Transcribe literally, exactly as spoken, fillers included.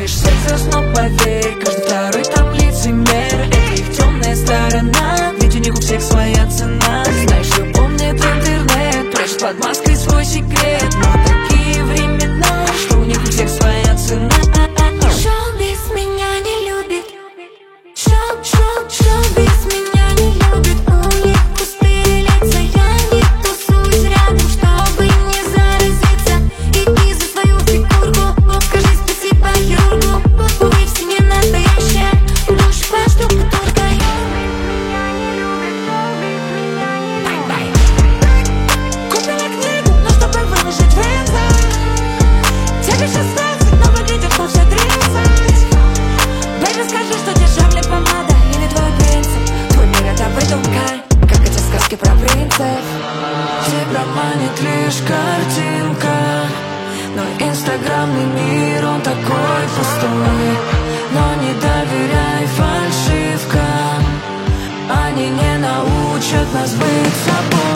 лишь секс, но поверь, каждый второй там лицемер. Это их темная сторона, ведь у них у всех своя цена. Знаешь, что помнит интернет, прячет под маской свой секрет. Но такие времена, что у них у всех своя цена. Шоу без меня не любит. Шоу, шоу, шоу без меня не любит. У них пустые лица, я не тусуюсь рядом, чтобы не заразиться. Иди за свою фигурку, скажи спасибо хирургу. Вы в семье настоящая душа штукатурка. Купила книгу, но чтобы выложить в инстаграм. Тебе шестнадцать, но выглядишь лучше тридцать. Бэйби, скажи, что дешевле помада или твой принцип. Твой мир это выдумка, как эти сказки про принцев. Тебя манит лишь картинка, но инстаграмный мир, он такой пустой. Но не доверяй фальшивкам, они не научат нас быть собой.